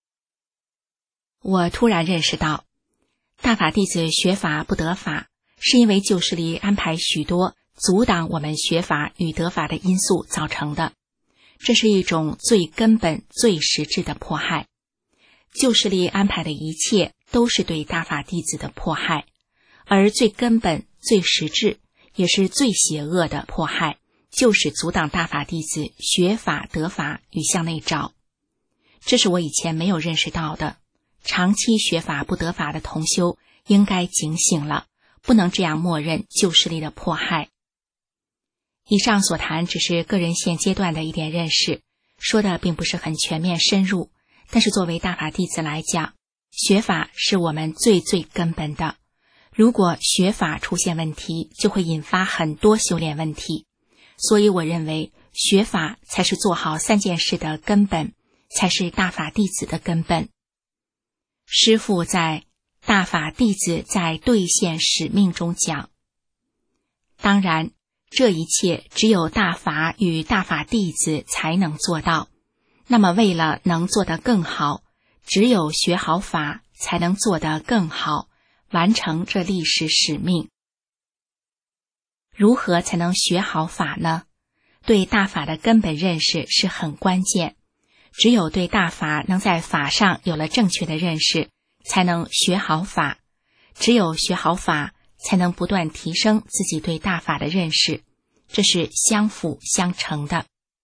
我突然认识到，大法弟子学法不得法，是因为旧势力安排许多阻挡我们学法与得法的因素造成的。这是一种最根本、最实质的迫害。旧势力安排的一切都是对大法弟子的迫害，而最根本、最实质，也是最邪恶的迫害，就是阻挡大法弟子学法得法与向内找。这是我以前没有认识到的。长期学法不得法的同修应该警醒了，不能这样默认旧势力的迫害。以上所谈只是个人现阶段的一点认识，说的并不是很全面深入，但是作为大法弟子来讲，学法是我们最最根本的。如果学法出现问题，就会引发很多修炼问题。所以我认为学法才是做好三件事的根本，才是大法弟子的根本。师父在大法弟子在兑现使命中讲，当然这一切只有大法与大法弟子才能做到。那么为了能做得更好，只有学好法才能做得更好，完成这历史使命。如何才能学好法呢？对大法的根本认识是很关键。只有对大法能在法上有了正确的认识，才能学好法。只有学好法，才能不断提升自己对大法的认识，这是相辅相成的。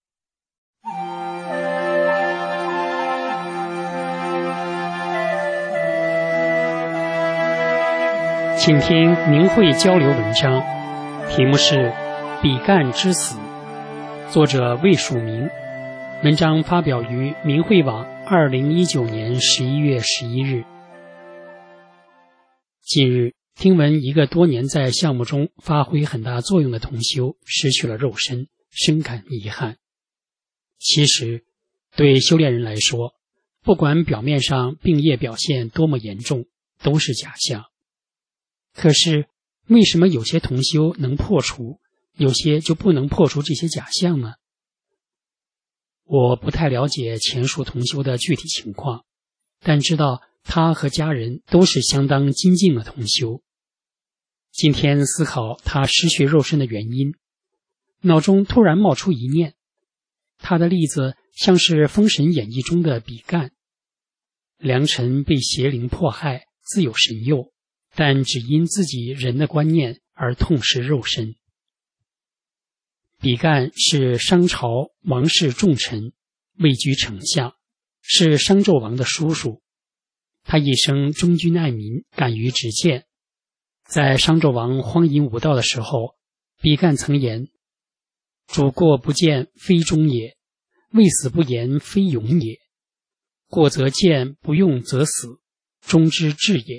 请听明慧交流文章，题目是《比干之死》，作者魏曙明。文章发表于明慧网二零一九年十一月十一日。近日，听闻一个多年在项目中发挥很大作用的同修失去了肉身，深感遗憾。其实，对修炼人来说，不管表面上病业表现多么严重，都是假象。可是，为什么有些同修能破除，有些就不能破除这些假象呢？我不太了解前述同修的具体情况，但知道他和家人都是相当精进的同修。今天思考他失去肉身的原因，脑中突然冒出一念，他的例子像是《封神演义》中的比干。良辰被邪灵迫害，自有神佑，但只因自己人的观念而痛失肉身。比干是商朝王室重臣，位居丞相，是商纣王的叔叔。他一生忠君爱民，敢于直谏。在商纣王荒淫无道的时候，比干曾言：主过不谏，非忠也；未死不言，非勇也。过则谏，不用则死，忠之至也。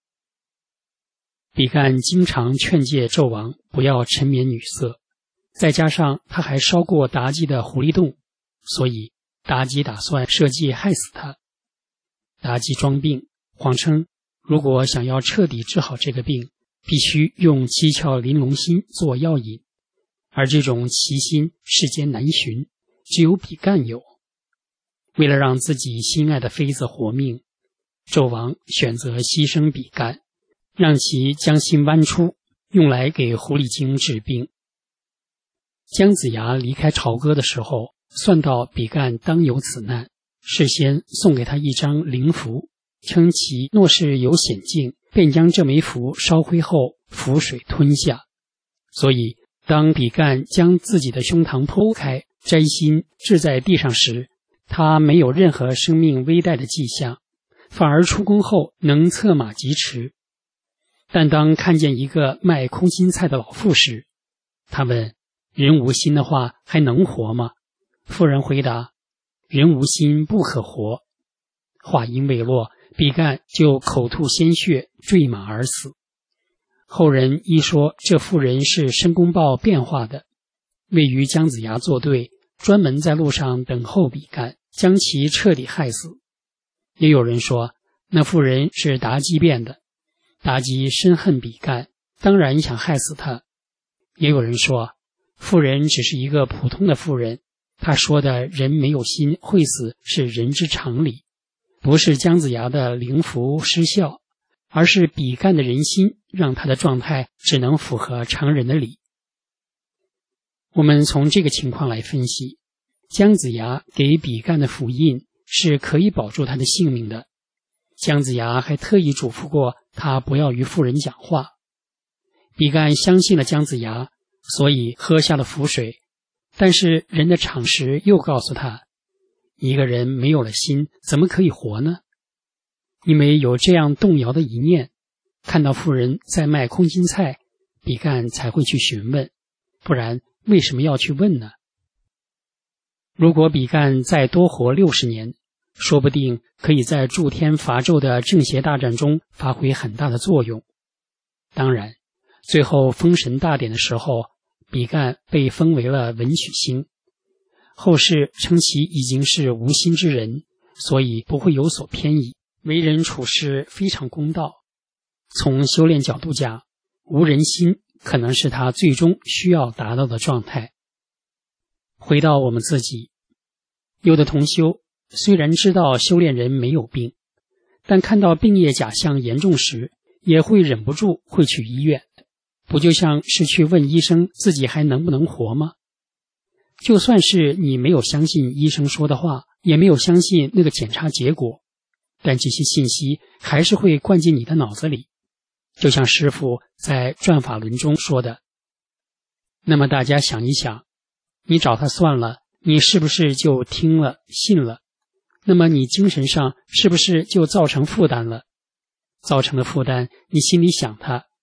比干经常劝诫纣王不要沉湎女色，再加上他还烧过妲己的狐狸洞，所以妲己打算设计害死他。妲己装病，谎称如果想要彻底治好这个病，必须用七窍玲珑心做药引，而这种奇心世间难寻，只有比干有。为了让自己心爱的妃子活命，纣王选择牺牲比干，让其将心剜出，用来给狐狸精治病。姜子牙离开朝歌的时候，算到比干当有此难，事先送给他一张灵符，称其若是有险境，便将这枚符烧灰后浮水吞下。所以当比干将自己的胸膛剖开，摘心掷在地上时，他没有任何生命危殆的迹象，反而出宫后能策马疾驰。但当看见一个卖空心菜的老妇时，他问：人无心的话还能活吗？妇人回答：人无心不可活。话音未落，比干就口吐鲜血，坠马而死。后人一说这妇人是申公豹变化的，为与姜子牙作对，专门在路上等候比干，将其彻底害死。也有人说那妇人是妲己变的，妲己深恨比干，当然想害死他。也有人说妇人只是一个普通的妇人，她说的人没有心会死是人之常理，不是姜子牙的灵符失效，而是比干的人心让他的状态只能符合常人的理。我们从这个情况来分析，姜子牙给比干的符印是可以保住他的性命的。姜子牙还特意嘱咐过他不要与妇人讲话。比干相信了姜子牙，所以喝下了符水。但是人的常识又告诉他，一个人没有了心，怎么可以活呢？因为有这样动摇的一念，看到妇人在卖空心菜，比干才会去询问，不然为什么要去问呢？如果比干再多活六十年，说不定可以在诸天伐纣的正邪大战中发挥很大的作用。当然，最后封神大典的时候，比干被封为了文曲星，后世称其已经是无心之人，所以不会有所偏倚，为人处事非常公道。从修炼角度讲，无人心可能是他最终需要达到的状态。回到我们自己，有的同修虽然知道修炼人没有病，但看到病业假象严重时，也会忍不住会去医院，不就像是去问医生自己还能不能活吗？就算是你没有相信医生说的话，也没有相信那个检查结果，但这些信息还是会灌进你的脑子里。就像师父在转法轮中说的，那么大家想一想，你找他算了，你是不是就听了信了？那么你精神上是不是就造成负担了？造成了负担，你心里想他，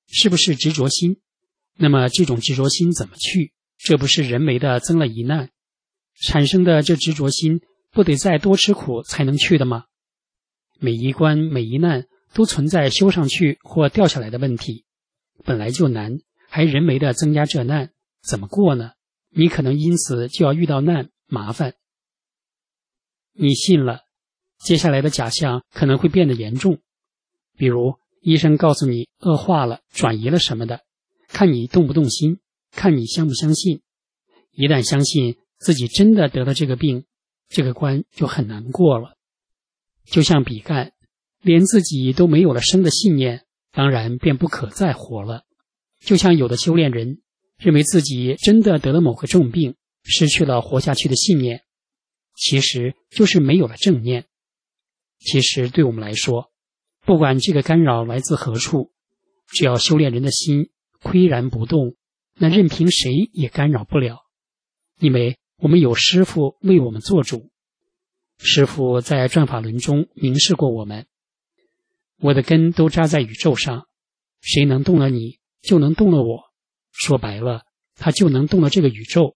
是不是执着心？那么这种执着心怎么去？这不是人为的增了一难，产生的这执着心不得再多吃苦才能去的吗？每一关每一难都存在修上去或掉下来的问题，本来就难，还人为的增加这难，怎么过呢？你可能因此就要遇到难麻烦。你信了，接下来的假象可能会变得严重，比如医生告诉你恶化了，转移了什么的，看你动不动心，看你相不相信。一旦相信自己真的得了这个病，这个关就很难过了。就像比干，连自己都没有了生的信念，当然便不可再活了。就像有的修炼人认为自己真的得了某个重病，失去了活下去的信念，其实就是没有了正念。其实对我们来说，不管这个干扰来自何处，只要修炼人的心岿然不动，那任凭谁也干扰不了，因为我们有师父为我们做主。师父在转法轮中明示过我们，我的根都扎在宇宙上，谁能动了你，就能动了我。说白了，他就能动了这个宇宙。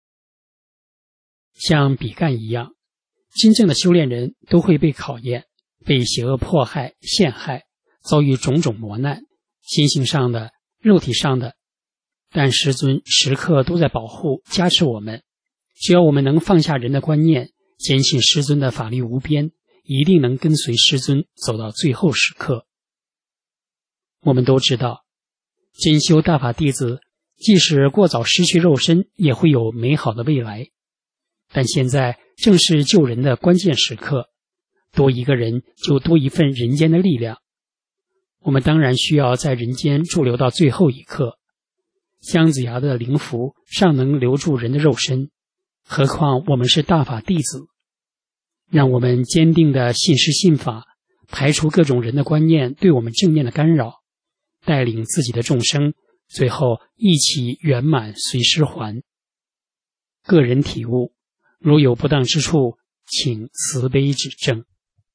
像比干一样，真正的修炼人都会被考验，被邪恶迫害陷害，遭遇种种磨难，心性上的肉体上的，但师尊时刻都在保护加持我们。只要我们能放下人的观念，坚信师尊的法力无边，一定能跟随师尊走到最后时刻。我们都知道，真修大法弟子即使过早失去肉身，也会有美好的未来。但现在正是救人的关键时刻，多一个人就多一份人间的力量。我们当然需要在人间驻留到最后一刻。姜子牙的灵符尚能留住人的肉身，何况我们是大法弟子。让我们坚定的信师信法，排除各种人的观念对我们正面的干扰，带领自己的众生，最后一起圆满随师还。个人体悟，如有不当之处，请慈悲指正。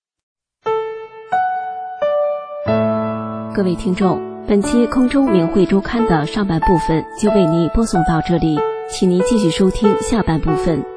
各位听众，本期空中明慧周刊的上半部分就为您播送到这里，请您继续收听下半部分。